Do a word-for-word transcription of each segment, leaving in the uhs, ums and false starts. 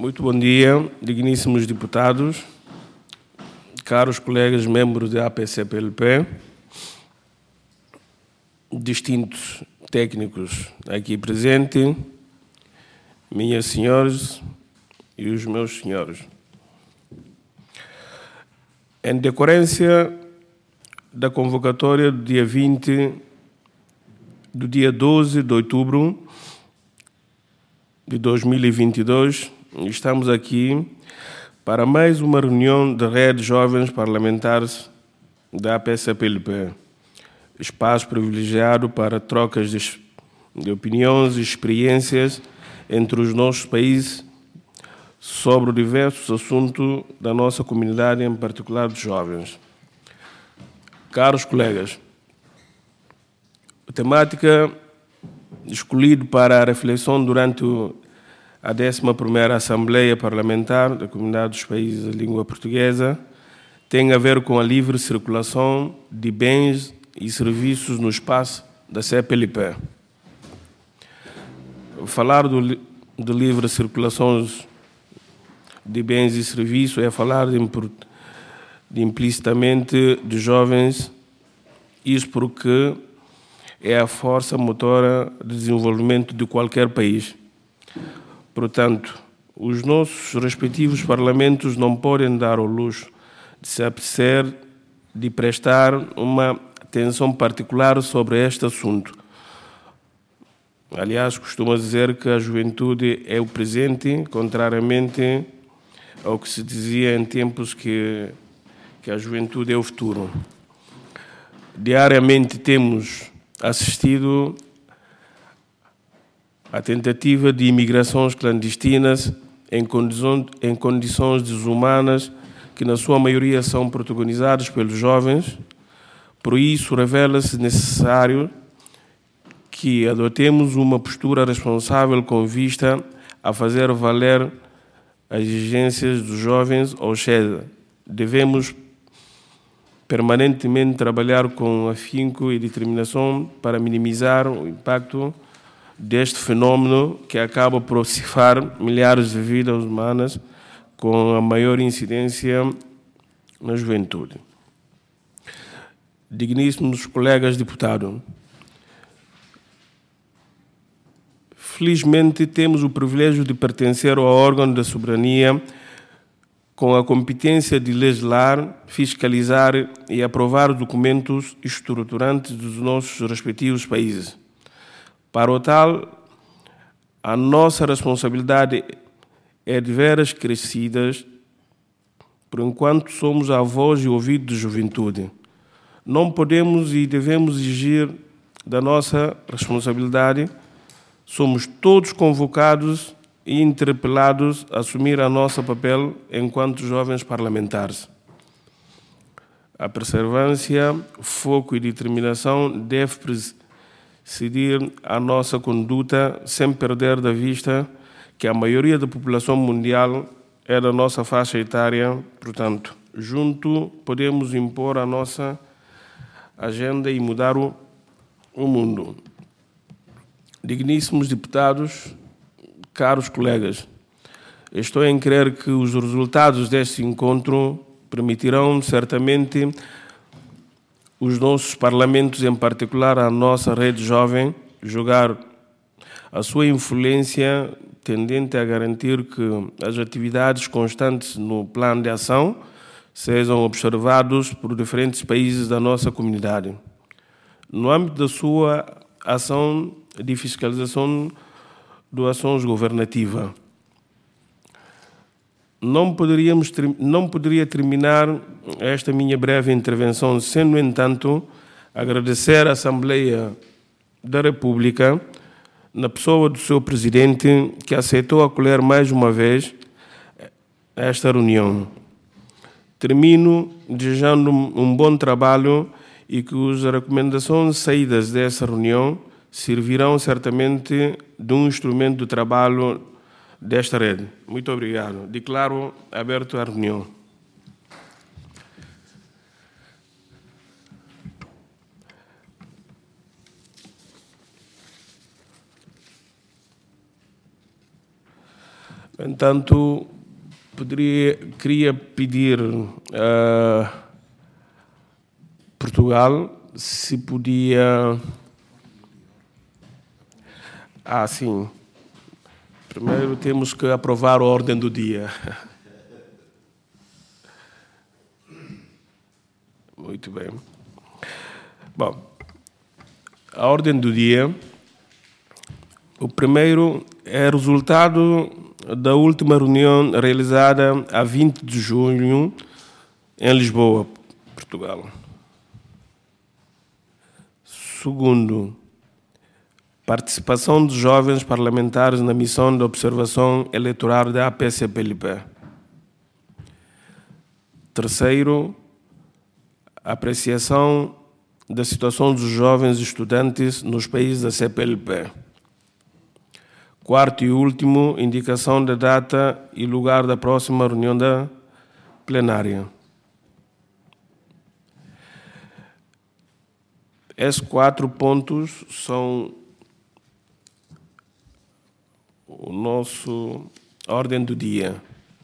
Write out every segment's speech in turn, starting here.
Muito bom dia, digníssimos deputados, caros colegas membros da A P C P L P, distintos técnicos aqui presentes, minhas senhoras e os meus senhores. Em decorrência da convocatória do dia vinte, do dia doze de outubro de dois mil e vinte e dois, estamos aqui para mais uma reunião da Rede Jovens Parlamentares da A P C P L P, espaço privilegiado para trocas de, de opiniões e experiências entre os nossos países sobre diversos assuntos da nossa comunidade, em particular dos jovens. Caros colegas, a temática escolhida para a reflexão durante a décima primeira Assembleia Parlamentar da Comunidade dos Países da Língua Portuguesa tem a ver com a livre circulação de bens e serviços no espaço da C P L P. Falar do, de livre circulação de bens e serviços é falar de, de implicitamente de jovens, isso porque é a força motora de desenvolvimento de qualquer país. Portanto, os nossos respectivos parlamentos não podem dar ao luxo de se apetecer de prestar uma atenção particular sobre este assunto. Aliás, costuma dizer que a juventude é o presente, contrariamente ao que se dizia em tempos que, que a juventude é o futuro. Diariamente temos assistido à tentativa de imigrações clandestinas em condições, em condições desumanas que, na sua maioria, são protagonizadas pelos jovens. Por isso, revela-se necessário que adotemos uma postura responsável com vista a fazer valer as exigências dos jovens, ou seja, devemos permanentemente trabalhar com afinco e determinação para minimizar o impacto deste fenómeno que acaba por ceifar milhares de vidas humanas com a maior incidência na juventude. Digníssimos colegas deputados, felizmente temos o privilégio de pertencer ao órgão da soberania com a competência de legislar, fiscalizar e aprovar documentos estruturantes dos nossos respectivos países. Para o tal, a nossa responsabilidade é de veras crescida, por enquanto somos a voz e ouvido da juventude. Não podemos e devemos exigir da nossa responsabilidade. Somos todos convocados e interpelados a assumir a nosso papel enquanto jovens parlamentares. A perseverança, foco e determinação deve presidir a nossa conduta, sem perder de vista que a maioria da população mundial é da nossa faixa etária. Portanto, junto podemos impor a nossa agenda e mudar o, o mundo. Digníssimos deputados, caros colegas, estou em crer que os resultados deste encontro permitirão certamente os nossos parlamentos, em particular a nossa rede jovem, jogar a sua influência tendente a garantir que as atividades constantes no plano de ação sejam observados por diferentes países da nossa comunidade. No âmbito da sua ação de fiscalização de ações governativas, não poderíamos não poderia terminar esta minha breve intervenção sem, no entanto, agradecer à Assembleia da República, na pessoa do seu presidente, que aceitou acolher mais uma vez esta reunião. Termino desejando um bom trabalho e que as recomendações saídas dessa reunião servirão certamente de um instrumento de trabalho desta rede. Muito obrigado. Declaro aberto a reunião. No entanto, poderia, queria pedir a Portugal se podia... Ah, sim. Primeiro temos que aprovar a ordem do dia. Muito bem. Bom, a ordem do dia, o primeiro é resultado da última reunião realizada a vinte de junho em Lisboa, Portugal. Segundo, participação dos jovens parlamentares na missão de observação eleitoral da A P C P L P. Terceiro, apreciação da situação dos jovens estudantes nos países da C P L P. Quarto e último, indicação da data e lugar da próxima reunião da plenária. Esses quatro pontos são o nosso ordem do dia.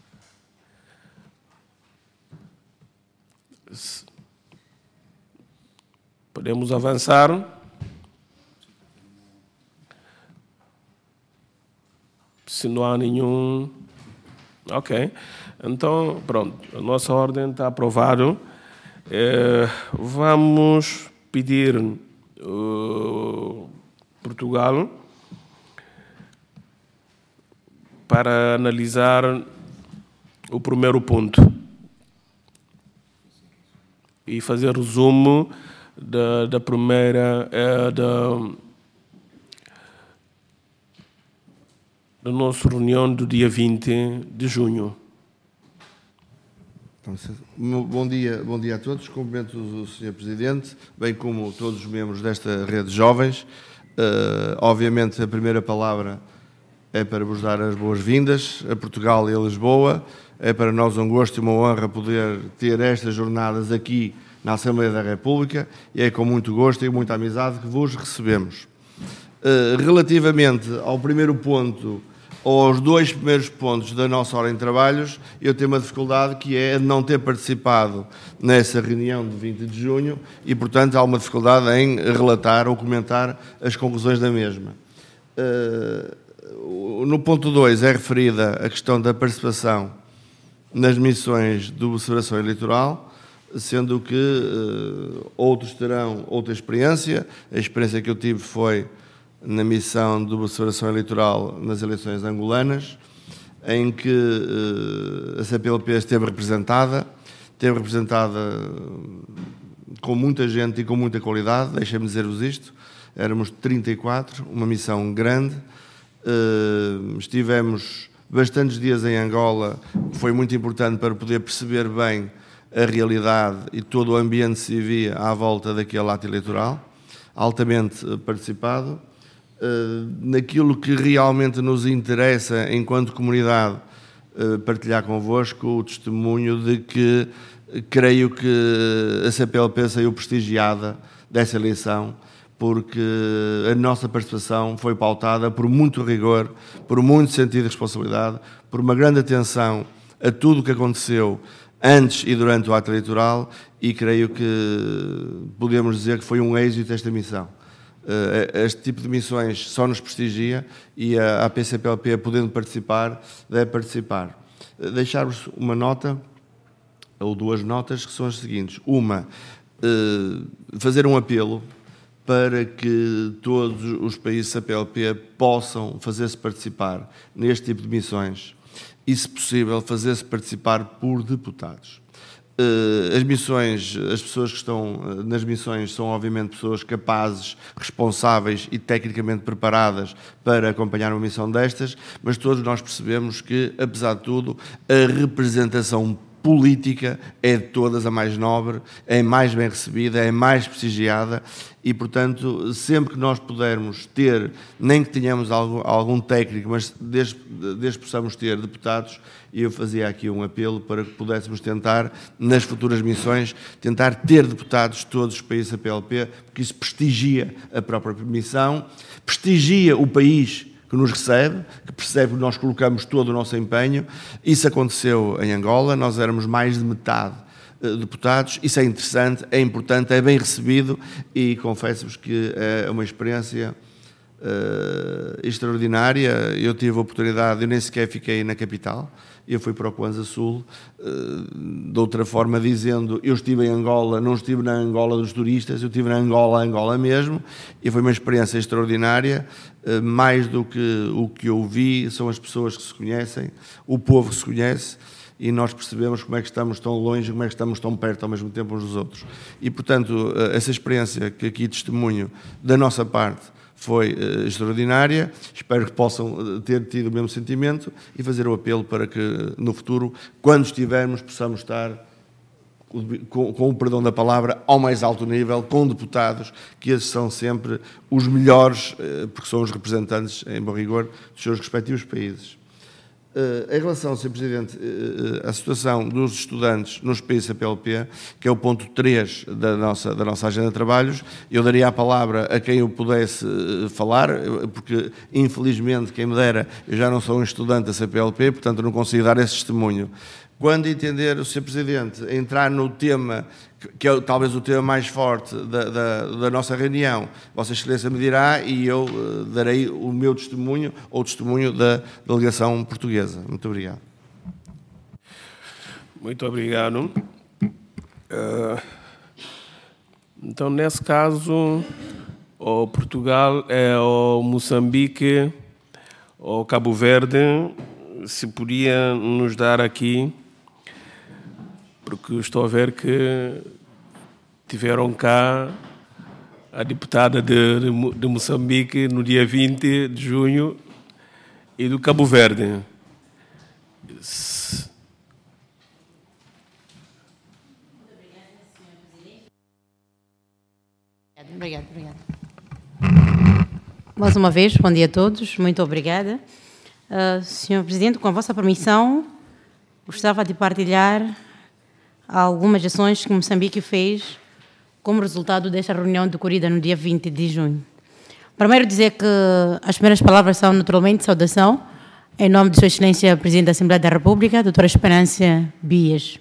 Podemos avançar. Se não há nenhum... Ok. Então, pronto. A nossa ordem está aprovada. É, vamos pedir uh, Portugal para analisar o primeiro ponto e fazer resumo da, da primeira, é, da, da nossa reunião do dia vinte de junho. Bom dia, bom dia a todos. Cumprimento o senhor Presidente, bem como todos os membros desta rede de jovens. Uh, obviamente, a primeira palavra é para vos dar as boas-vindas a Portugal e a Lisboa. É para nós um gosto e uma honra poder ter estas jornadas aqui na Assembleia da República e é com muito gosto e muita amizade que vos recebemos. Relativamente ao primeiro ponto, ou aos dois primeiros pontos da nossa ordem de trabalhos, eu tenho uma dificuldade que é a não ter participado nessa reunião de vinte de junho e, portanto, há uma dificuldade em relatar ou comentar as conclusões da mesma. No ponto dois é referida a questão da participação nas missões de observação eleitoral, sendo que uh, outros terão outra experiência. A experiência que eu tive foi na missão de observação eleitoral nas eleições angolanas, em que uh, a C P L P esteve representada, esteve representada com muita gente e com muita qualidade, deixem-me dizer-vos isto, éramos trinta e quatro, uma missão grande, uh, estivemos bastantes dias em Angola, foi muito importante para poder perceber bem a realidade e todo o ambiente que se vivia à volta daquele ato eleitoral, altamente participado. Naquilo que realmente nos interessa, enquanto comunidade, partilhar convosco o testemunho de que creio que a C P L P saiu prestigiada dessa eleição, porque a nossa participação foi pautada por muito rigor, por muito sentido de responsabilidade, por uma grande atenção a tudo o que aconteceu antes e durante o ato eleitoral, e creio que podemos dizer que foi um êxito esta missão. Este tipo de missões só nos prestigia e a A P C P L P, podendo participar, deve participar. Deixar-vos uma nota, ou duas notas, que são as seguintes. Uma, fazer um apelo para que todos os países C P L P possam fazer-se participar neste tipo de missões e, se possível, fazer-se participar por deputados. As missões, as pessoas que estão nas missões são, obviamente, pessoas capazes, responsáveis e tecnicamente preparadas para acompanhar uma missão destas, mas todos nós percebemos que, apesar de tudo, a representação política é de todas a mais nobre, é mais bem recebida, é mais prestigiada e, portanto, sempre que nós pudermos ter, nem que tenhamos algum, algum técnico, mas desde, desde que possamos ter deputados, eu fazia aqui um apelo para que pudéssemos tentar, nas futuras missões, tentar ter deputados de todos os países da P L P, porque isso prestigia a própria missão, prestigia o país que nos recebe, que percebe que nós colocamos todo o nosso empenho. Isso aconteceu em Angola, nós éramos mais de metade deputados. Isso é interessante, é importante, é bem recebido e confesso-vos que é uma experiência uh, extraordinária. Eu tive a oportunidade, eu nem sequer fiquei na capital, eu fui para o Kwanza Sul, uh, de outra forma dizendo, eu estive em Angola, não estive na Angola dos turistas, eu estive na Angola, Angola mesmo, e foi uma experiência extraordinária. Uh, mais do que o que eu vi, são as pessoas que se conhecem, o povo que se conhece, e nós percebemos como é que estamos tão longe, como é que estamos tão perto ao mesmo tempo uns dos outros. E, portanto, essa experiência que aqui testemunho da nossa parte foi uh, extraordinária. Espero que possam ter tido o mesmo sentimento e fazer o apelo para que, no futuro, quando estivermos, possamos estar, com, com o perdão da palavra, ao mais alto nível, com deputados, que esses são sempre os melhores, uh, porque são os representantes, em bom rigor, dos seus respectivos países. Uh, em relação, senhor Presidente, uh, à situação dos estudantes nos países C P L P, que é o ponto três da nossa, da nossa agenda de trabalhos, eu daria a palavra a quem eu pudesse uh, falar, porque, infelizmente, quem me dera, eu já não sou um estudante da C P L P, portanto não consigo dar esse testemunho. Quando entender o senhor Presidente entrar no tema, que é talvez o tema mais forte da, da, da nossa reunião, Vossa Excelência me dirá e eu uh, darei o meu testemunho ou o testemunho da delegação portuguesa. Muito obrigado. Muito obrigado. Uh, então, nesse caso, o Portugal, é o Moçambique, o Cabo Verde, se podia nos dar aqui, porque estou a ver que tiveram cá a deputada de, de Moçambique no dia vinte de junho e do Cabo Verde. Obrigada, obrigada. Mais uma vez, bom dia a todos, muito obrigada. Uh, senhor Presidente, com a vossa permissão, gostava de partilhar algumas ações que Moçambique fez como resultado desta reunião decorrida no dia vinte de junho. Primeiro dizer que as primeiras palavras são naturalmente saudação, em nome de Sua Excelência Presidente da Assembleia da República, doutora Esperança Bias.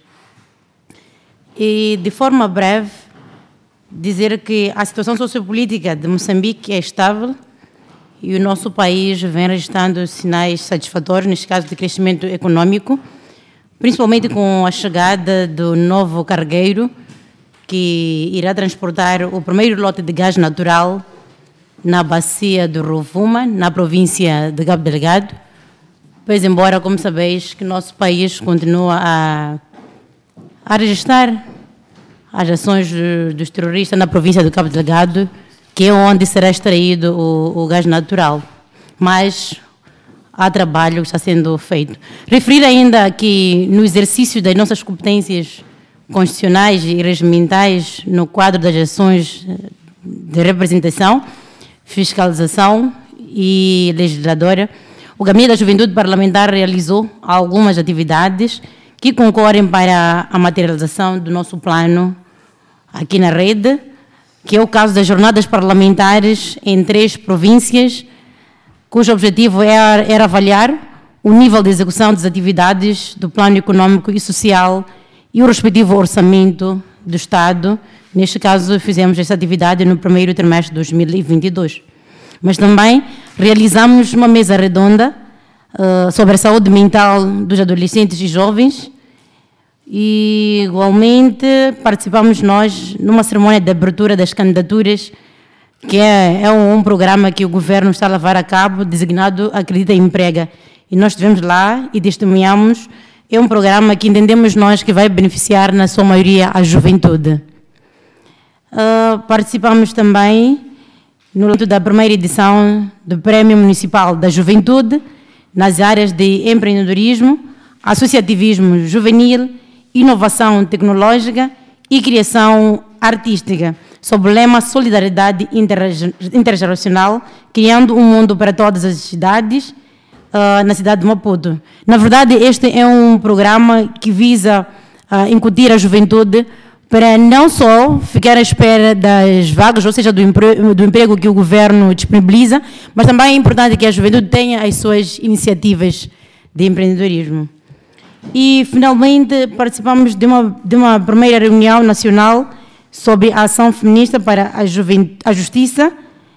E, de forma breve, dizer que a situação sociopolítica de Moçambique é estável e o nosso país vem registrando sinais satisfatórios, neste caso de crescimento econômico, principalmente com a chegada do novo cargueiro, que irá transportar o primeiro lote de gás natural na bacia do Rovuma, na província de Cabo Delgado, pois embora, como sabeis, que o nosso país continua a, a registrar as ações do, dos terroristas na província do Cabo Delgado, que é onde será extraído o, o gás natural. Mas há trabalho que está sendo feito. Referir ainda que no exercício das nossas competências constitucionais e regimentais no quadro das ações de representação, fiscalização e legisladora, o Gabinete da Juventude Parlamentar realizou algumas atividades que concorrem para a materialização do nosso plano aqui na rede, que é o caso das jornadas parlamentares em três províncias, cujo objetivo era, era avaliar o nível de execução das atividades do Plano Econômico e Social e o respectivo orçamento do Estado. Neste caso, fizemos essa atividade no primeiro trimestre de dois mil e vinte e dois. Mas também realizamos uma mesa redonda uh, sobre a saúde mental dos adolescentes e jovens e, igualmente, participamos nós numa cerimónia de abertura das candidaturas, que é, é um, um programa que o Governo está a levar a cabo, designado Acredita e Emprega. E nós estivemos lá e testemunhamos. É um programa que entendemos nós que vai beneficiar, na sua maioria, a juventude. Uh, participamos também no âmbito da primeira edição do Prémio Municipal da Juventude, nas áreas de empreendedorismo, associativismo juvenil, inovação tecnológica e criação artística, sob o lema Solidariedade Intergeracional, criando um mundo para todas as cidades, uh, na cidade de Maputo. Na verdade, este é um programa que visa uh, incutir a juventude para não só ficar à espera das vagas, ou seja, do emprego, do emprego que o governo disponibiliza, mas também é importante que a juventude tenha as suas iniciativas de empreendedorismo. E, finalmente, participamos de uma, de uma primeira reunião nacional sobre a ação feminista para a, juventude, a justiça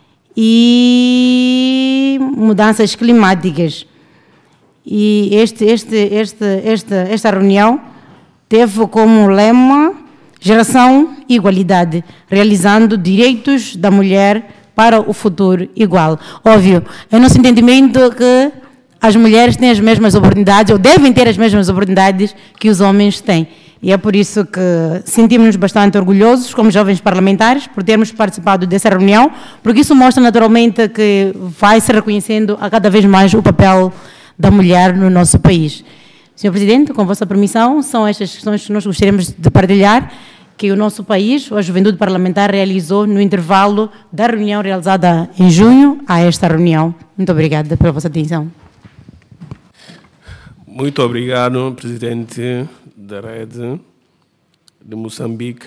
e mudanças climáticas. E este, este, este, esta, esta reunião teve como lema Geração e Igualdade, realizando direitos da mulher para o futuro igual. Óbvio, é nosso entendimento que as mulheres têm as mesmas oportunidades, ou devem ter as mesmas oportunidades que os homens têm. E é por isso que sentimos-nos bastante orgulhosos, como jovens parlamentares, por termos participado dessa reunião, porque isso mostra naturalmente que vai se reconhecendo a cada vez mais o papel da mulher no nosso país. senhor Presidente, com a vossa permissão, são estas questões que nós gostaríamos de partilhar, que o nosso país, a Juventude Parlamentar, realizou no intervalo da reunião realizada em junho a esta reunião. Muito obrigada pela vossa atenção. Muito obrigado, Presidente da Rede de Moçambique.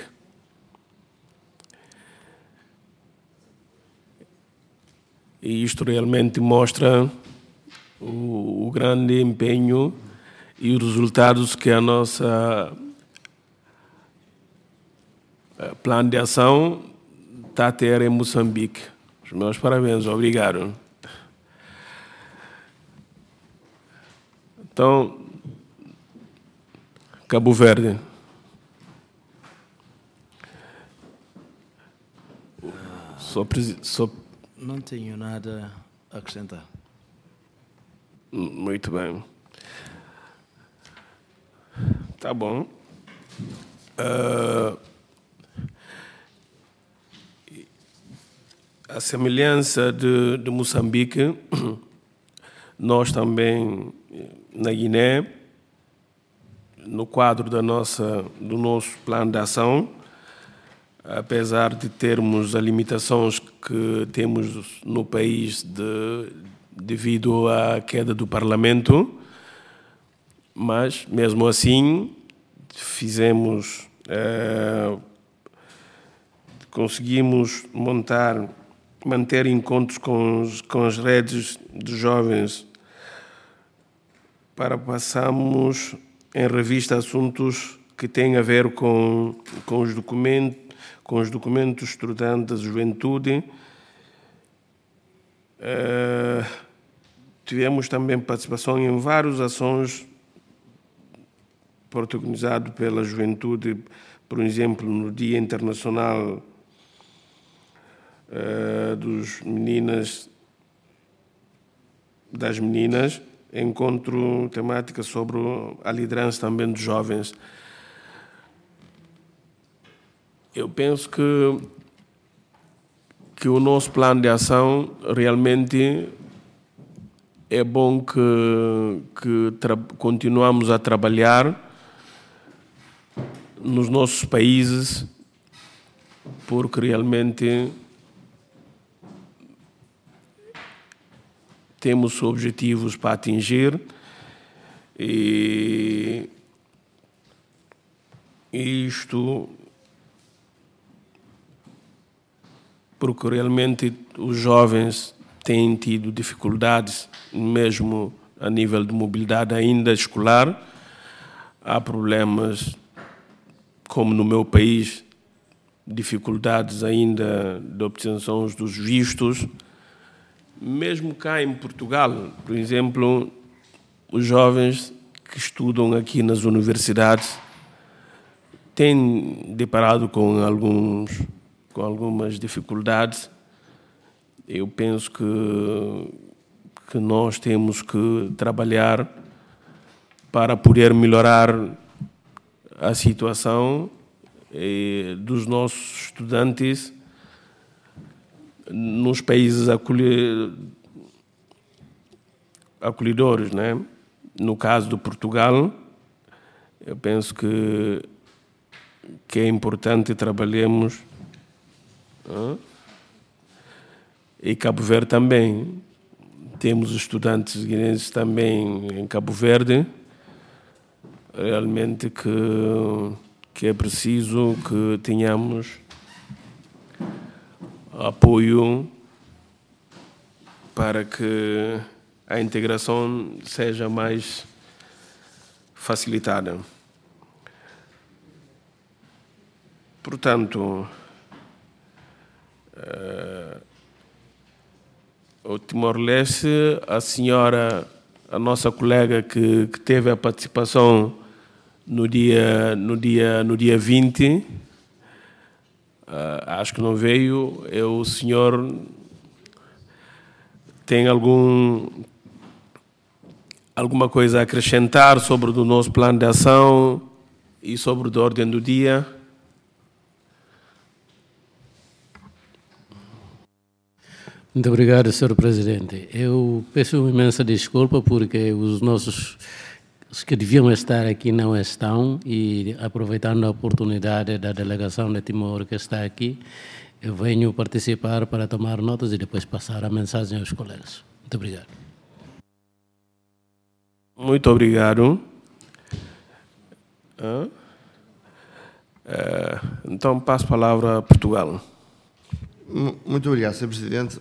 E isto realmente mostra o, o grande empenho e os resultados que a nossa plano de ação está a ter em Moçambique. Os meus parabéns, obrigado. Então, Cabo Verde. Só, só... Não tenho nada a acrescentar. Muito bem. Tá bom. Uh, a semelhança de, de Moçambique, nós também, na Guiné, no quadro da nossa, do nosso plano de ação, apesar de termos as limitações que temos no país de, devido à queda do Parlamento, mas, mesmo assim, fizemos, eh, conseguimos montar, manter encontros com, os, com as redes de jovens para passarmos em revista assuntos que têm a ver com, com, os, documentos, com os documentos estudantes da juventude. Uh, tivemos também participação em várias ações protagonizadas pela juventude, por exemplo, no Dia Internacional uh, dos meninas, das meninas, encontro temática sobre a liderança também dos jovens. Eu penso que, que o nosso plano de ação realmente é bom que, que continuamos a trabalhar nos nossos países, porque realmente temos objetivos para atingir e isto porque realmente os jovens têm tido dificuldades, mesmo a nível de mobilidade ainda escolar. Há problemas, como no meu país, dificuldades ainda de obtenção dos vistos. Mesmo cá em Portugal, por exemplo, os jovens que estudam aqui nas universidades têm deparado com alguns, com algumas dificuldades. Eu penso que, que nós temos que trabalhar para poder melhorar a situação eh, dos nossos estudantes nos países acolhedores, né? No caso do Portugal, eu penso que, que é importante trabalhemos, hein? E Cabo Verde também. Temos estudantes guineenses também em Cabo Verde, realmente que que é preciso que tenhamos apoio para que a integração seja mais facilitada. Portanto, uh, o Timor-Leste, a senhora, a nossa colega que, que teve a participação no dia, no dia, no dia vinte, uh, acho que não veio. É o senhor tem algum, alguma coisa a acrescentar sobre o nosso plano de ação e sobre a ordem do dia? Muito obrigado, senhor Presidente. Eu peço uma imensa desculpa porque os nossos os que deviam estar aqui não estão e, aproveitando a oportunidade da delegação de Timor que está aqui, eu venho participar para tomar notas e depois passar a mensagem aos colegas. Muito obrigado. Muito obrigado. Ah, é, então, passo a palavra a Portugal. Muito obrigado, senhor Presidente.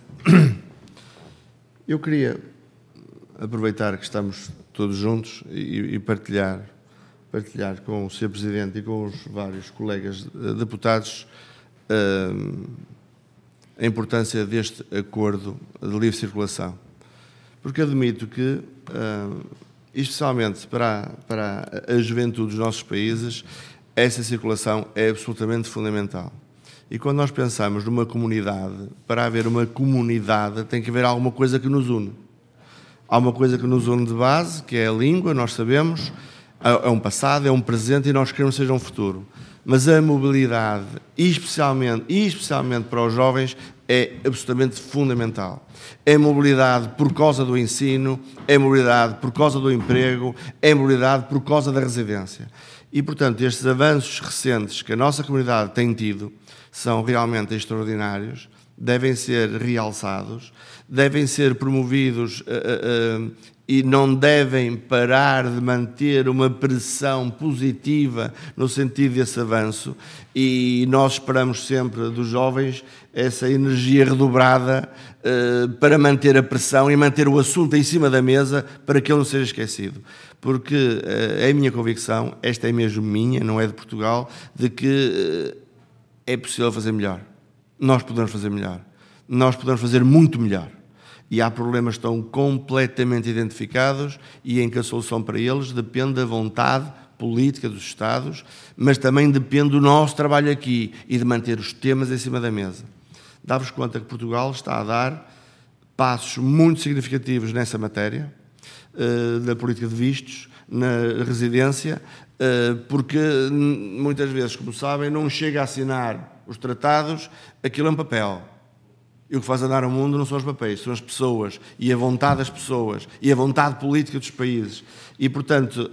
Eu queria aproveitar que estamos todos juntos e, e partilhar, partilhar com o senhor Presidente e com os vários colegas deputados uh, a importância deste acordo de livre circulação. Porque admito que, uh, especialmente para, para a juventude dos nossos países, essa circulação é absolutamente fundamental. E quando nós pensamos numa comunidade, para haver uma comunidade tem que haver alguma coisa que nos une. Há uma coisa que nos une de base, que é a língua, nós sabemos, é um passado, é um presente e nós queremos que seja um futuro. Mas a mobilidade, e especialmente, e especialmente para os jovens, é absolutamente fundamental. É mobilidade por causa do ensino, é mobilidade por causa do emprego, é mobilidade por causa da residência. E, portanto, estes avanços recentes que a nossa comunidade tem tido são realmente extraordinários, devem ser realçados, devem ser promovidos uh, uh, uh, e não devem parar de manter uma pressão positiva no sentido desse avanço, e nós esperamos sempre dos jovens essa energia redobrada uh, para manter a pressão e manter o assunto em cima da mesa para que ele não seja esquecido. Porque uh, é a minha convicção, esta é mesmo minha, não é de Portugal, de que uh, é possível fazer melhor. Nós podemos fazer melhor. Nós podemos fazer muito melhor. E há problemas que estão completamente identificados e em que a solução para eles depende da vontade política dos Estados, mas também depende do nosso trabalho aqui e de manter os temas em cima da mesa. Dá-vos conta que Portugal está a dar passos muito significativos nessa matéria, na política de vistos, na residência, porque muitas vezes, como sabem, não chega a assinar os tratados, aquilo é um papel. E o que faz andar o mundo não são os papéis, são as pessoas, e a vontade das pessoas, e a vontade política dos países. E, portanto,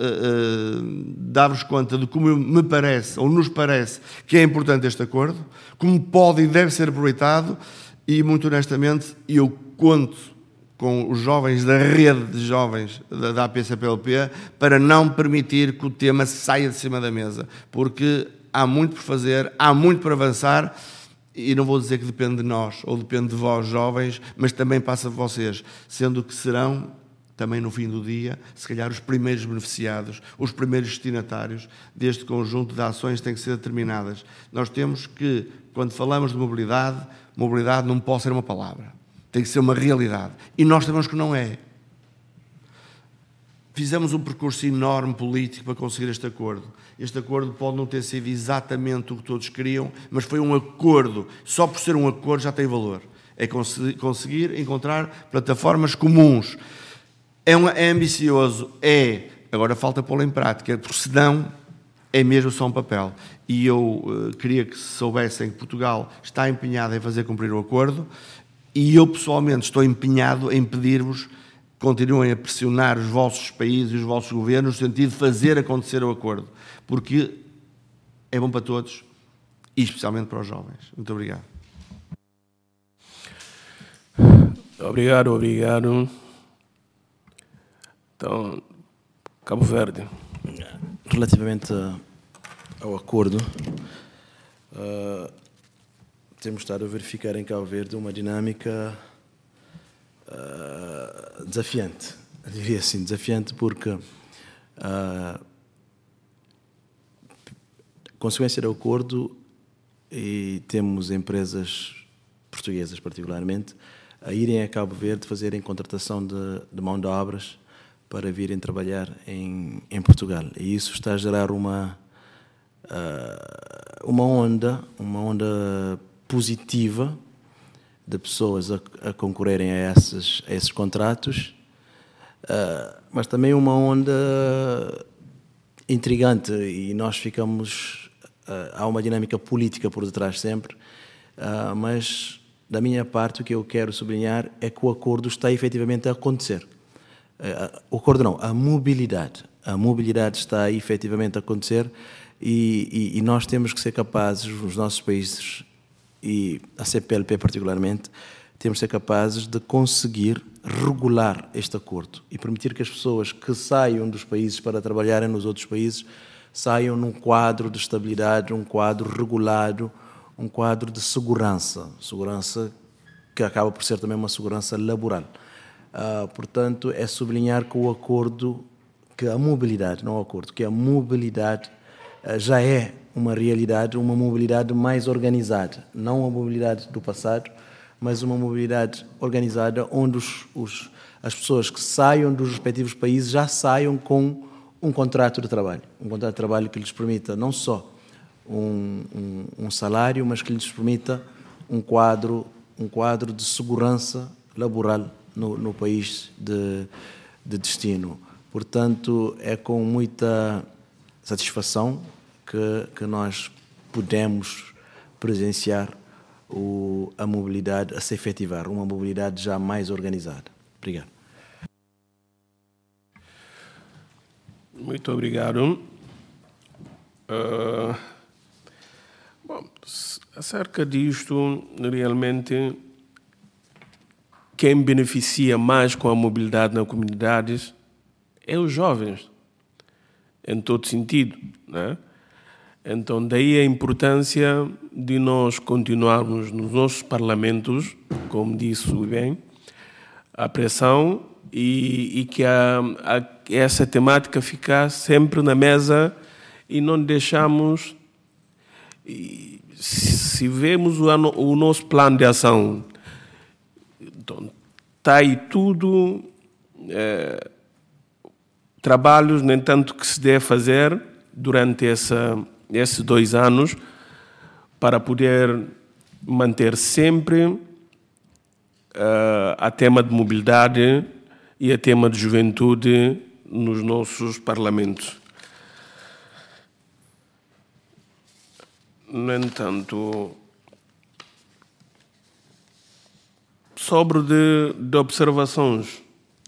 dá-vos conta de como me parece, ou nos parece, que é importante este acordo, como pode e deve ser aproveitado, e, muito honestamente, eu conto com os jovens da rede de jovens da A P C P L P para não permitir que o tema saia de cima da mesa, porque há muito por fazer, há muito por avançar, e não vou dizer que depende de nós ou depende de vós, jovens, mas também passa de vocês, sendo que serão, também no fim do dia, se calhar os primeiros beneficiados, os primeiros destinatários deste conjunto de ações que têm que ser determinadas. Nós temos que, quando falamos de mobilidade, mobilidade não pode ser uma palavra. Tem que ser uma realidade. E nós sabemos que não é. Fizemos um percurso enorme político para conseguir este acordo. Este acordo pode não ter sido exatamente o que todos queriam, mas foi um acordo. Só por ser um acordo já tem valor. É conseguir encontrar plataformas comuns. É, uma, é ambicioso, é. Agora falta pô-lo em prática, porque senão é mesmo só um papel. E eu uh, queria que soubessem que Portugal está empenhado em fazer cumprir o acordo. E eu, pessoalmente, estou empenhado em pedir-vos que continuem a pressionar os vossos países e os vossos governos no sentido de fazer acontecer o acordo, porque é bom para todos e especialmente para os jovens. Muito obrigado. Obrigado, obrigado. Então, Cabo Verde. Relativamente ao acordo, uh, temos estado a verificar em Cabo Verde uma dinâmica uh, desafiante. Eu diria assim, desafiante porque, uh, consequência do acordo, e temos empresas portuguesas particularmente, a irem a Cabo Verde fazerem contratação de, de mão de obras para virem trabalhar em, em Portugal. E isso está a gerar uma, uh, uma onda, uma onda positiva de pessoas a, a concorrerem a esses, a esses contratos, uh, mas também uma onda intrigante, e nós ficamos... Uh, há uma dinâmica política por detrás sempre, uh, mas da minha parte o que eu quero sublinhar é que o acordo está efetivamente a acontecer. O acordo não, a mobilidade. A mobilidade está efetivamente a acontecer e, e, e nós temos que ser capazes, nos nossos países, e a C P L P particularmente, temos que ser capazes de conseguir regular este acordo e permitir que as pessoas que saiam dos países para trabalharem nos outros países saiam num quadro de estabilidade, um quadro regulado, um quadro de segurança, segurança que acaba por ser também uma segurança laboral. Uh, portanto, é sublinhar que o acordo, que a mobilidade, não o acordo, que a mobilidade uh, já é uma realidade, uma mobilidade mais organizada, não a mobilidade do passado, mas uma mobilidade organizada onde os, os, as pessoas que saiam dos respectivos países já saiam com um contrato de trabalho, um contrato de trabalho que lhes permita não só um, um, um salário, mas que lhes permita um quadro, um quadro de segurança laboral No, no país de, de destino. Portanto, é com muita satisfação que, que nós podemos presenciar o, a mobilidade a se efetivar, uma mobilidade já mais organizada. Obrigado. Muito obrigado. Uh, bom, acerca disto, realmente, quem beneficia mais com a mobilidade nas comunidades é os jovens, em todo sentido, né? Então, daí a importância de nós continuarmos nos nossos parlamentos, como disse bem, a pressão e, e que a, a, essa temática ficar sempre na mesa e não deixamos... E, se vemos o, o nosso plano de ação... Então, está aí tudo, é, trabalhos, no entanto, que se deve fazer durante essa, esses dois anos para poder manter sempre uh, a tema de mobilidade e a tema de juventude nos nossos parlamentos. No entanto, sobre de, de observações,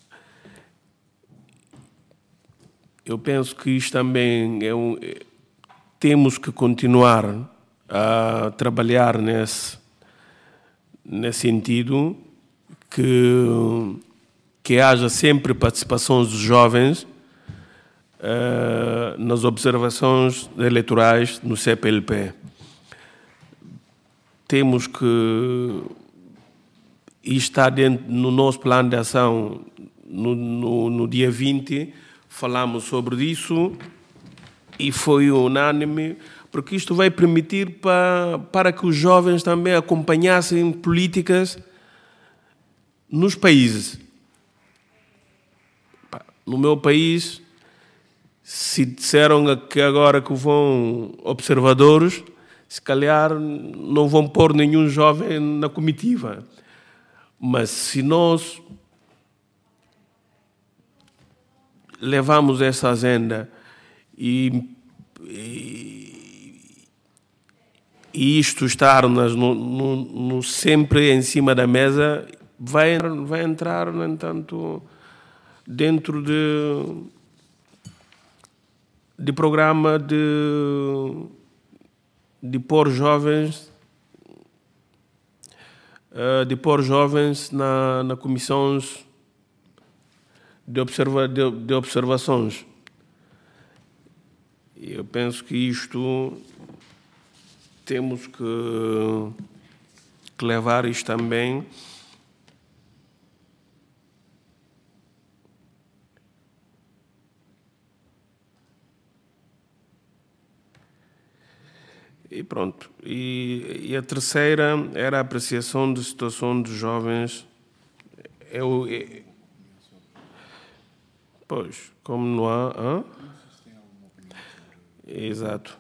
eu penso que isto também é um, temos que continuar a trabalhar nesse, nesse sentido, que, que haja sempre participação dos jovens uh, nas observações eleitorais no C P L P. Temos que... E está dentro no nosso plano de ação, no, no, no dia vinte, falamos sobre isso e foi unânime, porque isto vai permitir para, para que os jovens também acompanhassem políticas nos países. No meu país, se disseram que agora que vão observadores, se calhar não vão pôr nenhum jovem na comitiva. Mas se nós levamos essa agenda e, e, e isto estar no, no, no, sempre em cima da mesa, vai, vai entrar, no entanto, dentro de, de programa de, de pôr jovens de pôr jovens na, na comissões de, observa, de, de observações. Eu penso que isto temos que, que levar isto também e pronto. E, e a terceira era a apreciação de situação dos jovens. Eu, eu, pois, como não há... Hã? Exato.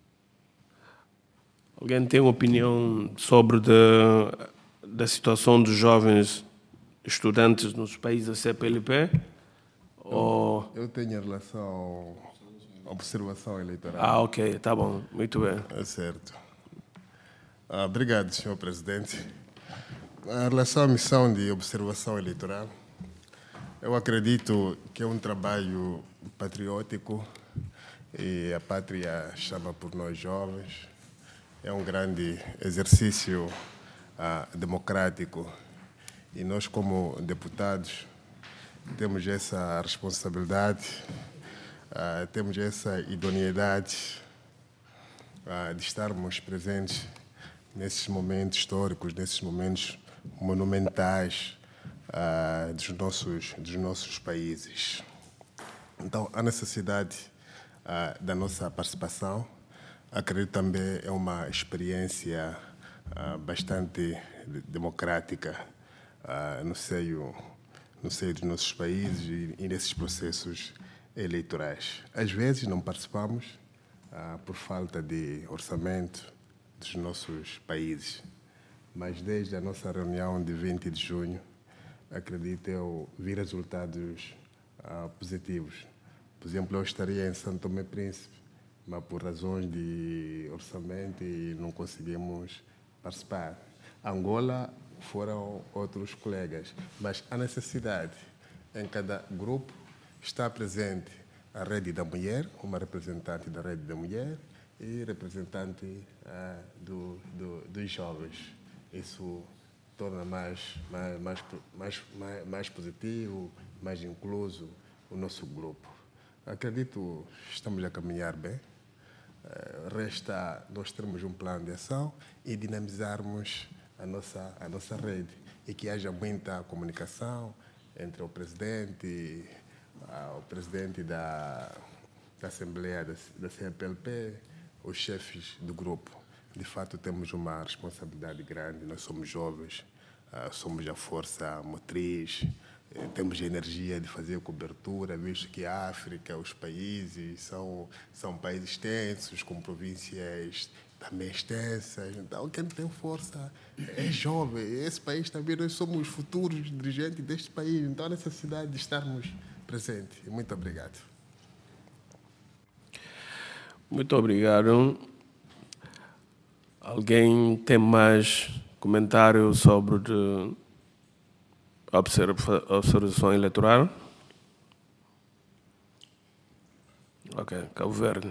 Alguém tem uma opinião sobre de, da situação dos jovens estudantes nos países da C P L P? Eu, Ou... eu tenho em relação à observação eleitoral. Ah, ok, tá bom, muito bem. É certo. Ah, obrigado, senhor Presidente. Em relação à missão de observação eleitoral, eu acredito que é um trabalho patriótico e a pátria chama por nós jovens. É um grande exercício ah, democrático e nós, como deputados, temos essa responsabilidade, ah, temos essa idoneidade ah, de estarmos presentes nesses momentos históricos, nesses momentos monumentais ah, dos, nossos, dos nossos países. Então, a necessidade ah, da nossa participação, acredito também é uma experiência ah, bastante democrática ah, no seio, no seio dos nossos países e, e nesses processos eleitorais. Às vezes não participamos ah, por falta de orçamento dos nossos países, mas desde a nossa reunião de vinte de junho, acredito eu vi resultados ah, positivos. Por exemplo, eu estaria em São Tomé e Príncipe, mas por razões de orçamento e não conseguimos participar. Angola foram outros colegas, mas a necessidade em cada grupo está presente a Rede da Mulher, uma representante da Rede da Mulher e representante ah, do, do, dos jovens. Isso torna mais, mais, mais, mais, mais, mais positivo, mais incluso o nosso grupo. Acredito que estamos a caminhar bem. Resta nós termos um plano de ação e dinamizarmos a nossa, a nossa rede e que haja muita comunicação entre o presidente, o presidente da, da Assembleia da, da C P L P, os chefes do grupo. De fato, temos uma responsabilidade grande, nós somos jovens, somos a força motriz, temos a energia de fazer cobertura, visto que a África, os países, são, são países extensos, com províncias também extensas. Então, quem tem força é jovem. Esse país também, nós somos os futuros dirigentes deste país. Então, a necessidade de estarmos presentes. Muito obrigado. Muito obrigado. Alguém tem mais comentário sobre de observa, observação eleitoral? Ok, Cabo Verde.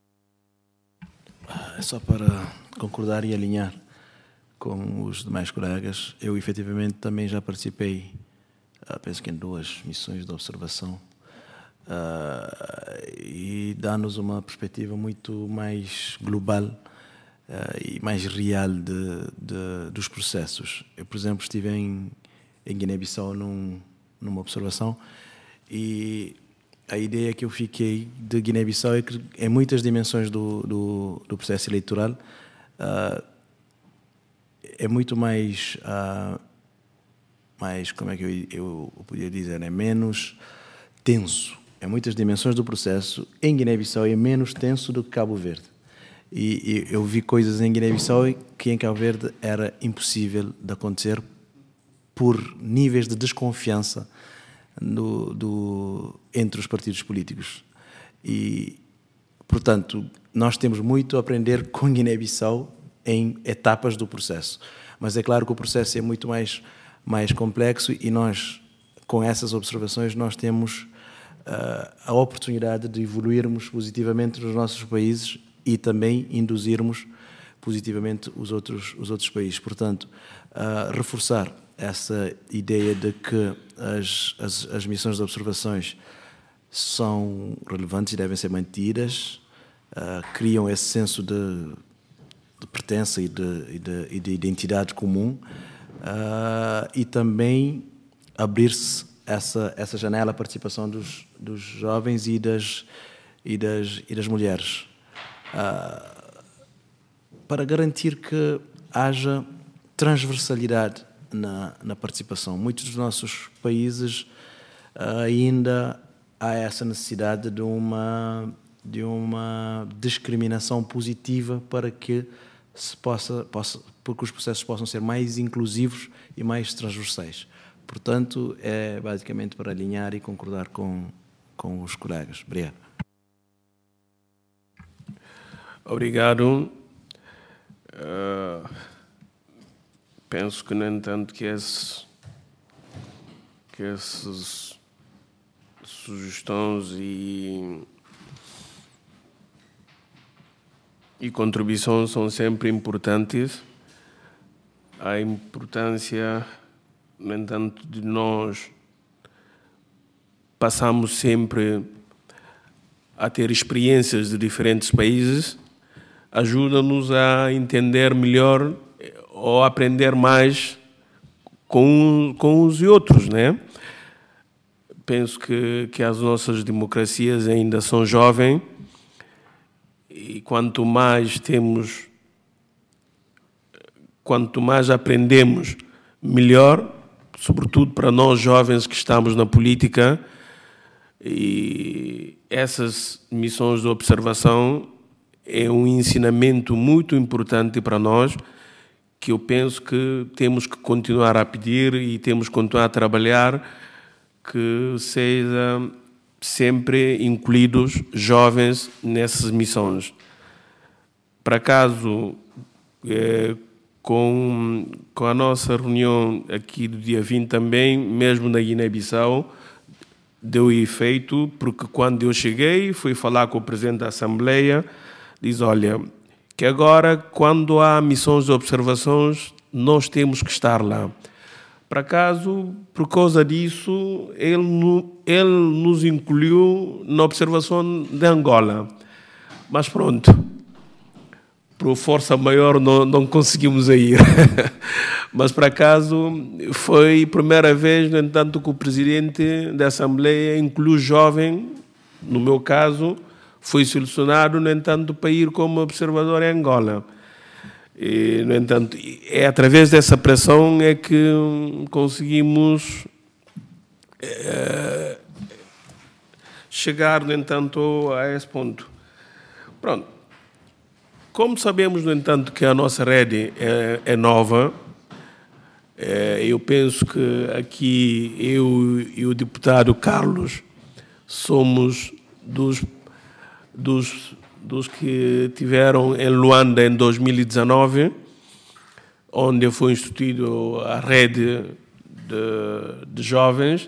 É só para concordar e alinhar com os demais colegas. Eu, efetivamente, também já participei, penso que em duas missões de observação, e dá-nos uma perspectiva muito mais global e mais real de, de, dos processos. Eu, por exemplo, estive em, em Guiné-Bissau num, numa observação e a ideia que eu fiquei de Guiné-Bissau é que em muitas dimensões do, do, do processo eleitoral uh, é muito mais, uh, mais, como é que eu, eu podia dizer, é menos tenso. Em muitas dimensões do processo, em Guiné-Bissau é menos tenso do que Cabo Verde. E, e eu vi coisas em Guiné-Bissau que em Cabo Verde era impossível de acontecer por níveis de desconfiança Do, do, entre os partidos políticos. E, portanto, nós temos muito a aprender com Guiné-Bissau em etapas do processo. Mas é claro que o processo é muito mais, mais complexo e nós, com essas observações, nós temos uh, a oportunidade de evoluirmos positivamente nos nossos países e também induzirmos positivamente os outros, os outros países. Portanto, uh, reforçar essa ideia de que as, as, as missões de observações são relevantes e devem ser mantidas, uh, criam esse senso de, de pertença e de, e, de, e de identidade comum, uh, e também abrir-se essa, essa janela à participação dos, dos jovens e das, e das, e das mulheres, uh, para garantir que haja transversalidade na, na participação. Muitos dos nossos países uh, ainda há essa necessidade de uma, de uma discriminação positiva para que se possa, possa, para que os processos possam ser mais inclusivos e mais transversais. Portanto, é basicamente para alinhar e concordar com, com os colegas. Obrigado. Obrigado. Uh, penso que, no entanto, que, esse, que essas sugestões e, e contribuições são sempre importantes. A importância, no entanto, de nós passamos sempre a ter experiências de diferentes países, ajuda-nos a entender melhor ou aprender mais com, com uns e outros, né? Penso que, que as nossas democracias ainda são jovens e quanto mais temos, quanto mais aprendemos, melhor, sobretudo para nós jovens que estamos na política. E essas missões de observação é um ensinamento muito importante para nós, que eu penso que temos que continuar a pedir e temos que continuar a trabalhar, que sejam sempre incluídos jovens nessas missões. Por acaso, é, com, com a nossa reunião aqui do dia vinte também, mesmo na Guiné-Bissau, deu efeito, porque quando eu cheguei, fui falar com o presidente da Assembleia, diz, olha, que agora, quando há missões de observações, nós temos que estar lá. Por acaso, por causa disso, ele, ele nos incluiu na observação de Angola. Mas pronto, por força maior não, não conseguimos ir. Mas, por acaso, foi a primeira vez, no entanto, que o presidente da Assembleia incluiu jovem, no meu caso, foi selecionado, no entanto, para ir como observador em Angola. E, no entanto, é através dessa pressão é que conseguimos é, chegar, no entanto, a esse ponto. Pronto. Como sabemos, no entanto, que a nossa rede é, é nova, é, eu penso que aqui eu e o deputado Carlos somos dos, dos, dos que tiveram em Luanda em dois mil e dezenove, onde foi instituída a rede de, de jovens,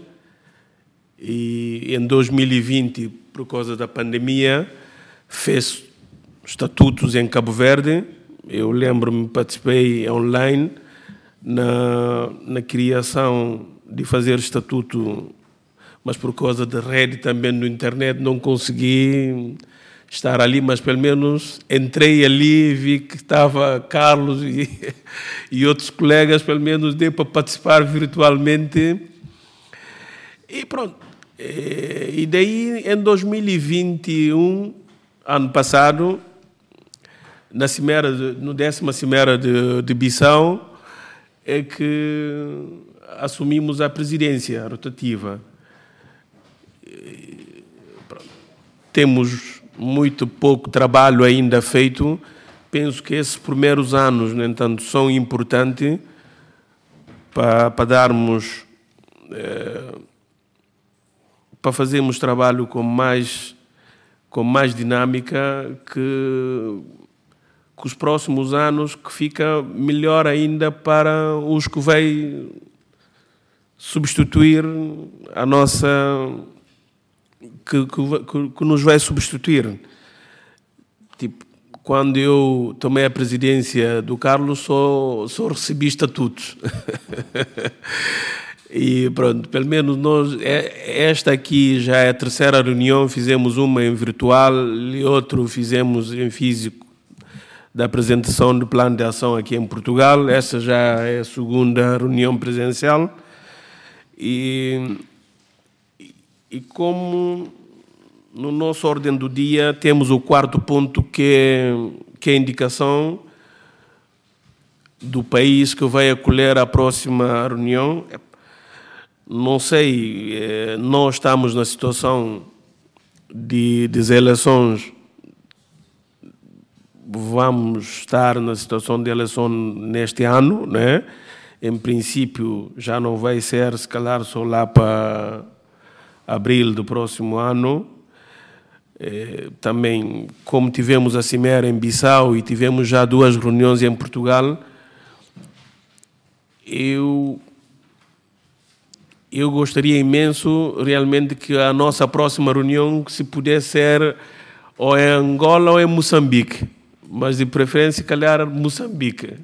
e em dois mil e vinte, por causa da pandemia, fez estatutos em Cabo Verde. Eu lembro-me, participei online na, na criação de fazer estatuto, mas por causa da rede também no internet não consegui estar ali, mas pelo menos entrei ali, vi que estava Carlos e, e outros colegas, pelo menos dei para participar virtualmente. E pronto. E daí, em dois mil e vinte e um, ano passado, na cimeira, no décima cimeira de, de Bissau, é que assumimos a presidência rotativa. E, temos muito pouco trabalho ainda feito. Penso que esses primeiros anos, no entanto, são importantes para, para darmos, é, para fazermos trabalho com mais, com mais dinâmica, que que os próximos anos que fica melhor ainda para os que vai substituir a nossa, que, que, que nos vai substituir. Tipo, quando eu tomei a presidência do Carlos, só, só recebi estatutos. E pronto, pelo menos nós, esta aqui já é a terceira reunião, fizemos uma em virtual e outra fizemos em físico, da apresentação do plano de ação aqui em Portugal. Essa já é a segunda reunião presencial. E, e como no nosso ordem do dia temos o quarto ponto, que é, que é a indicação do país que vai acolher a próxima reunião. Não sei, nós estamos na situação de, de eleições, vamos estar na situação de eleição neste ano, né? Em princípio já não vai ser, se calhar, só lá para abril do próximo ano. É, também, como tivemos a Cimeira em Bissau e tivemos já duas reuniões em Portugal, eu, eu gostaria imenso realmente que a nossa próxima reunião, se pudesse ser ou em Angola ou em Moçambique, mas de preferência, calhar, Moçambique.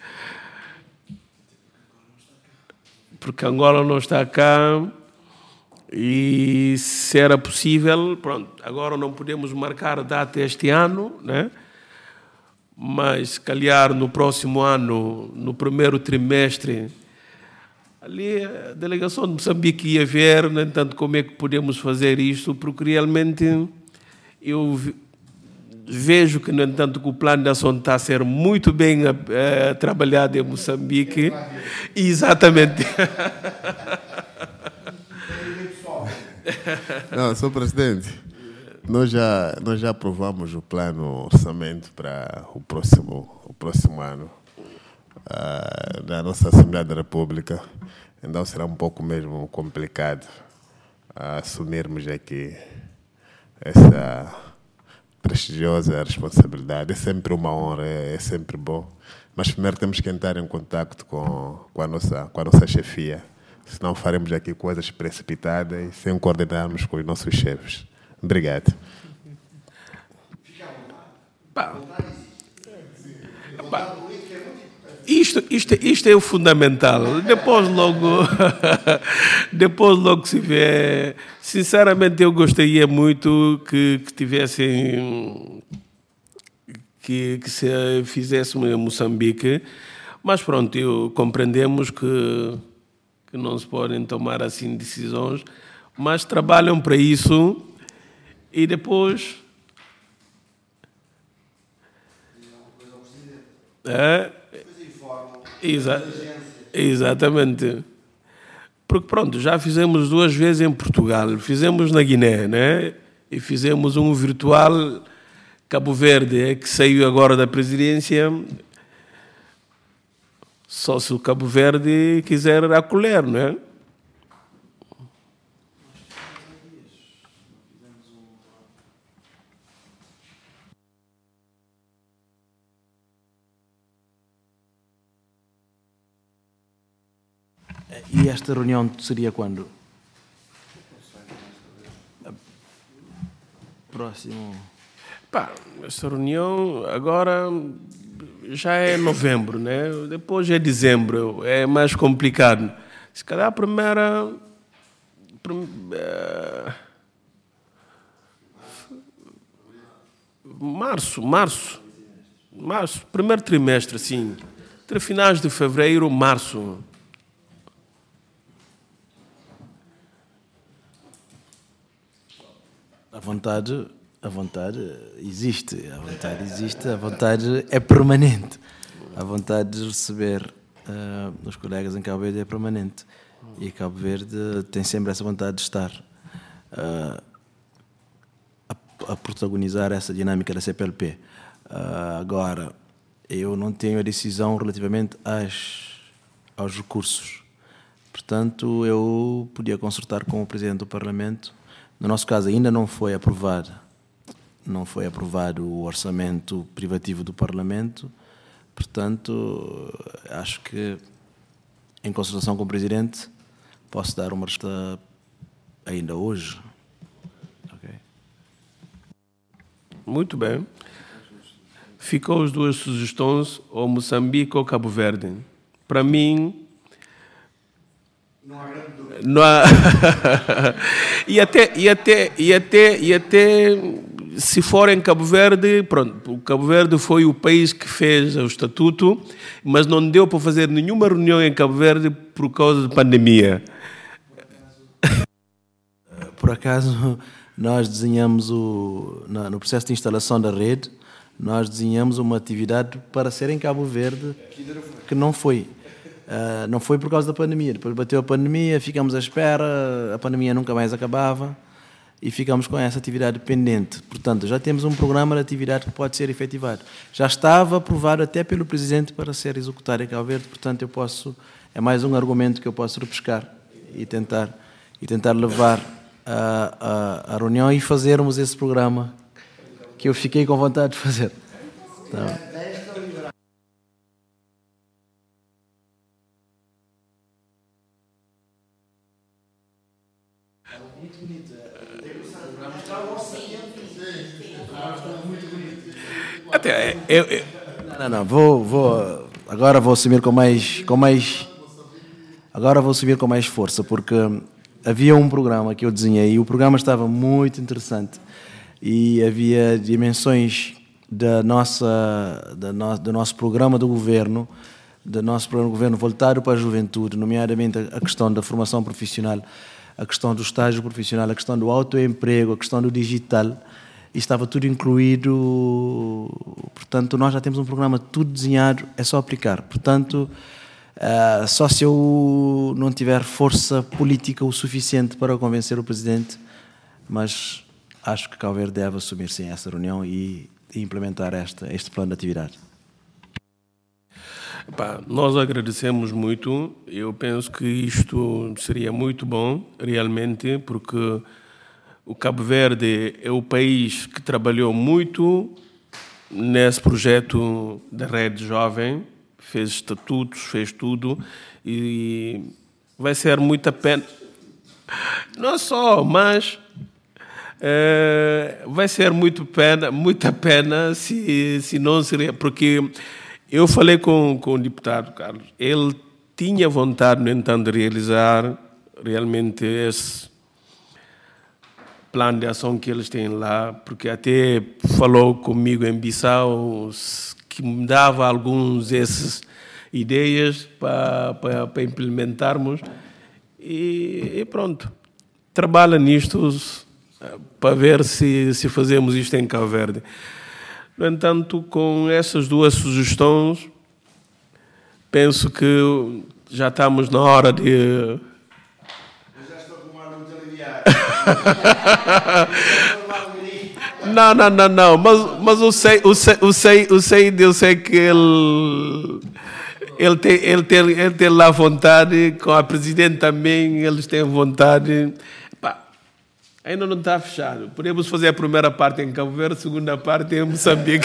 Porque Angola não está cá e, se era possível, pronto, agora não podemos marcar a data este ano, né? Mas, calhar, no próximo ano, no primeiro trimestre, ali a delegação de Moçambique ia ver, no entanto, como é que podemos fazer isto, porque realmente eu vejo que, no entanto, que o plano de ação está a ser muito bem uh, trabalhado em Moçambique. Exatamente. Não, senhor Presidente, nós já, nós já aprovamos o plano orçamento para o próximo, o próximo ano uh, da nossa Assembleia da República. Então será um pouco mesmo complicado uh, assumirmos aqui essa prestigiosa responsabilidade. É sempre uma honra, é, é sempre bom. Mas primeiro temos que entrar em contato com, com, a, nossa, com a nossa chefia. Senão faremos aqui coisas precipitadas e sem coordenarmos com os nossos chefes. Obrigado. Pá. Pá. Isto, isto, isto é o fundamental. Depois logo, depois logo se vê. Sinceramente, eu gostaria muito que, que tivessem, que, que se fizéssemos em Moçambique, mas pronto, eu, compreendemos que, que não se podem tomar assim decisões, mas trabalham para isso e depois... É, exa exatamente. Porque pronto, já fizemos duas vezes em Portugal, fizemos na Guiné, né? E fizemos um virtual Cabo Verde, é, que saiu agora da presidência. Só se o Cabo Verde quiser acolher, né? E esta reunião seria quando? Próximo. Pá, essa reunião agora já é novembro, né? Depois é dezembro, é mais complicado. Se calhar a primeira. primeira março, março. Março, primeiro trimestre, sim. Entre finais de fevereiro, março. A vontade, a vontade existe, a vontade existe, a vontade é permanente. A vontade de receber uh, os colegas em Cabo Verde é permanente. E Cabo Verde tem sempre essa vontade de estar uh, a, a protagonizar essa dinâmica da C P L P. Uh, agora, eu não tenho a decisão relativamente às, aos recursos. Portanto, eu podia consultar com o Presidente do Parlamento. No nosso caso, ainda não foi aprovado, não foi aprovado o orçamento privativo do Parlamento. Portanto, acho que, em consultação com o Presidente, posso dar uma resposta ainda hoje. Okay. Muito bem. Ficou as duas sugestões, ou Moçambique ou Cabo Verde. Para mim... Não há... e, até, e, até, e, até, e até, se for em Cabo Verde, pronto, o Cabo Verde foi o país que fez o estatuto, mas não deu para fazer nenhuma reunião em Cabo Verde por causa de pandemia. Por acaso, nós desenhamos, o, no processo de instalação da rede, nós desenhamos uma atividade para ser em Cabo Verde, que não foi. Uh, não foi por causa da pandemia. Depois bateu a pandemia, ficamos à espera, a pandemia nunca mais acabava e ficamos com essa atividade pendente. Portanto, já temos um programa de atividade que pode ser efetivado. Já estava aprovado até pelo Presidente para ser executado em Cabo Verde, portanto, eu posso, é mais um argumento que eu posso repescar e tentar, e tentar levar a, a, a reunião e fazermos esse programa que eu fiquei com vontade de fazer. Então, Até, eu, eu... Não, não, vou, vou, agora vou assumir com mais, com mais, agora vou assumir com mais força, porque havia um programa que eu desenhei e o programa estava muito interessante e havia dimensões da nossa, da no, do nosso programa do governo, do nosso programa do governo voltado para a juventude, nomeadamente a questão da formação profissional, a questão do estágio profissional, a questão do autoemprego, a questão do digital, e estava tudo incluído. Portanto, nós já temos um programa tudo desenhado, é só aplicar. Portanto, uh, só se eu não tiver força política o suficiente para convencer o Presidente, mas acho que Cabo Verde deve assumir, sim, essa reunião e, e implementar esta, este plano de atividade. Epá, nós agradecemos muito. Eu penso que isto seria muito bom, realmente, porque o Cabo Verde é o país que trabalhou muito nesse projeto da Rede Jovem, fez estatutos, fez tudo, e vai ser muita pena. Não só, mas é, vai ser muito pena, muita pena se, se não seria, porque eu falei com, com o deputado Carlos, ele tinha vontade, no entanto, de realizar realmente esse plano de ação que eles têm lá, porque até falou comigo em Bissau que me dava algumas dessas ideias para, para, para implementarmos e, e pronto, trabalha nisto para ver se, se fazemos isto em Cabo Verde. No entanto, com essas duas sugestões, penso que já estamos na hora de... Eu já estou com um ar muito aliviado. Não, não, não, não, mas, mas eu sei, eu sei, eu sei, eu sei, eu sei que ele, ele, tem, ele, tem, ele tem lá vontade, com a Presidente também, eles têm vontade. Pá, ainda não está fechado. Podemos fazer a primeira parte em Cabo Verde, a segunda parte em Moçambique.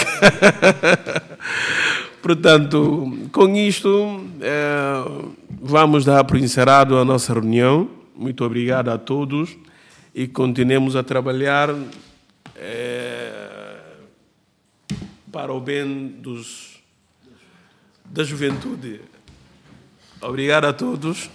Portanto, com isto, é, vamos dar por encerrado a nossa reunião. Muito obrigado a todos e continuemos a trabalhar é, para o bem dos, da juventude. Obrigado a todos.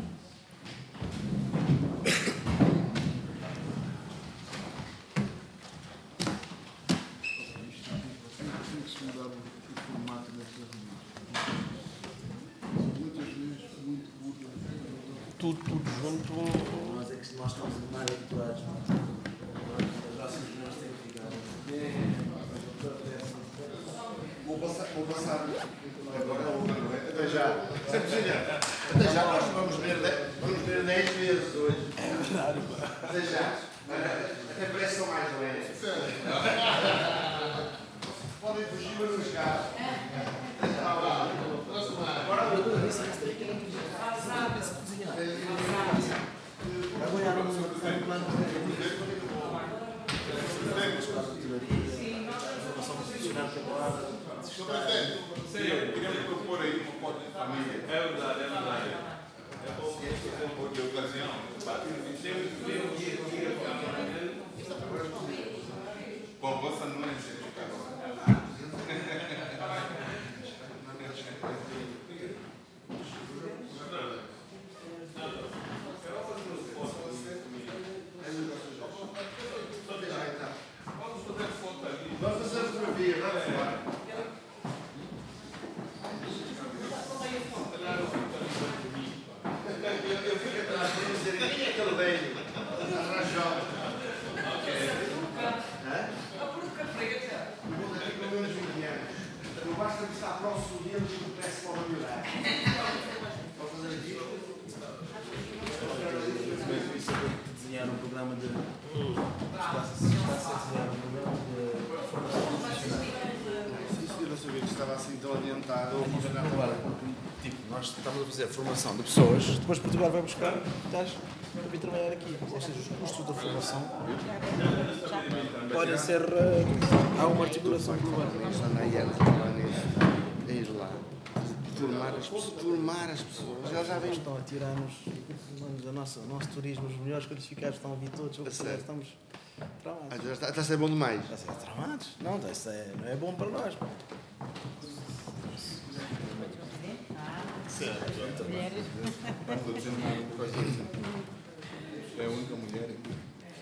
Tudo, tudo junto. Nós é que nós estamos mais habituados. Vou passar, vou passar agora a outra, não é? Até já. Até já, nós vamos ver, vamos ver dez vezes hoje. É verdade. Até já. Até parece que são mais leves. Podem fugir, mas não chegar. Eu queria propor aí uma foto de família. É verdade, é verdade. É bom que este tempo de ocasião. Com vossa mãe, você Basta que está próximo deles que o preço pode melhorar. Pode fazer aqui? Desenhar um programa de. Está-se a desenhar um programa de formação profissional. Eu não sabia que estava assim tão adiantado. Agora, tipo, nós estamos a fazer formação de pessoas, depois Portugal vai buscar capitais para vir trabalhar aqui. Ou seja, os custos da formação podem ser. Há uma articulação global. Ana Iana trabalha nisso. É ir lá. Formar as pessoas. Formar as pessoas. Eles já vêm. Estão a tirar-nos o nosso, nosso turismo, os melhores qualificados estão a vir todos. Estamos tramados. Ah, já está, está a ser bom demais. Está a ser tramados? Não, isso é, não é bom para nós. Pô. Mulheres. É a única mulher aqui.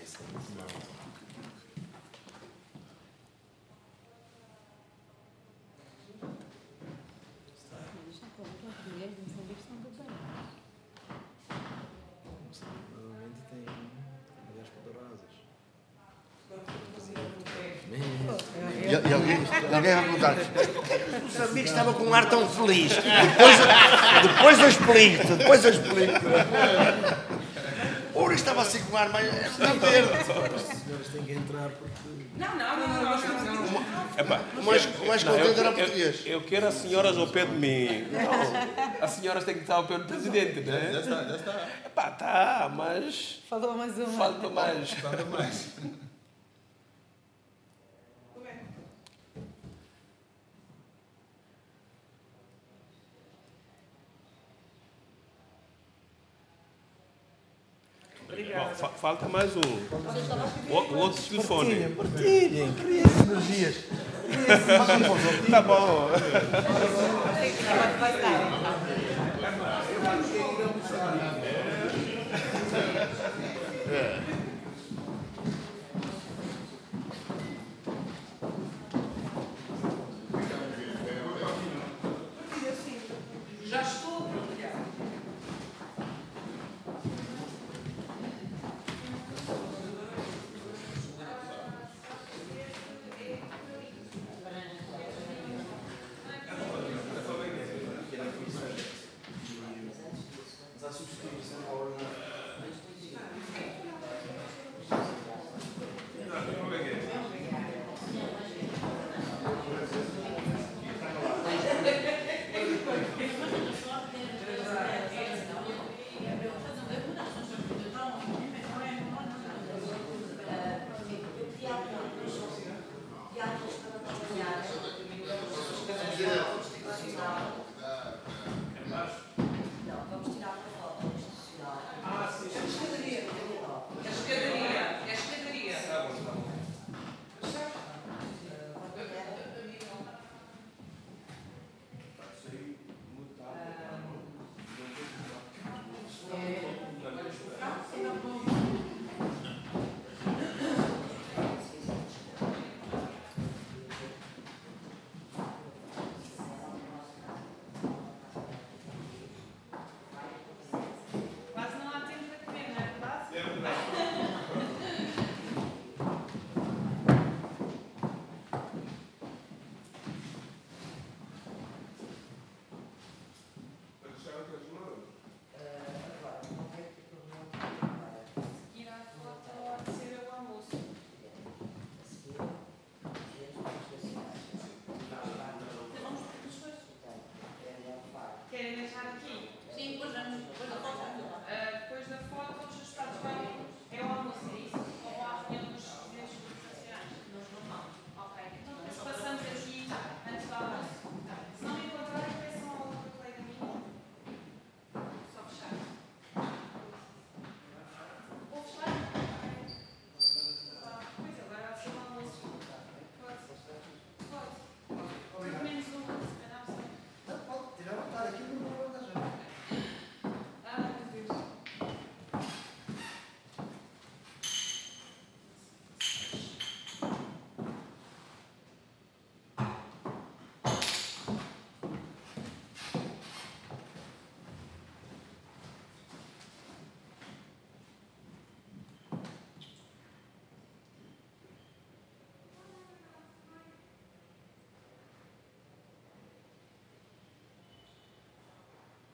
Provavelmente tem mulheres poderosas. E, e alguém, alguém vai perguntar: não sabia que estava com um ar tão feliz. Depois, depois eu explico-te, depois eu explico. Ora, estava assim com um ar mais. Está verde. As senhoras têm que entrar porque. Não, não, não, não, nós estamos aqui. Epá, O mais, o mais não, eu, contente era eu, português. eu quero as senhoras ao pé de mim. Não, as senhoras têm que estar ao pé do presidente, né? Já está, já está. Epá, tá, mas Falou mais uma. falta mais. Falta mais. Bom, fa- falta mais um. O, o outro telefone. Partilhem, criem energias. Tá bom. Pode passar, então.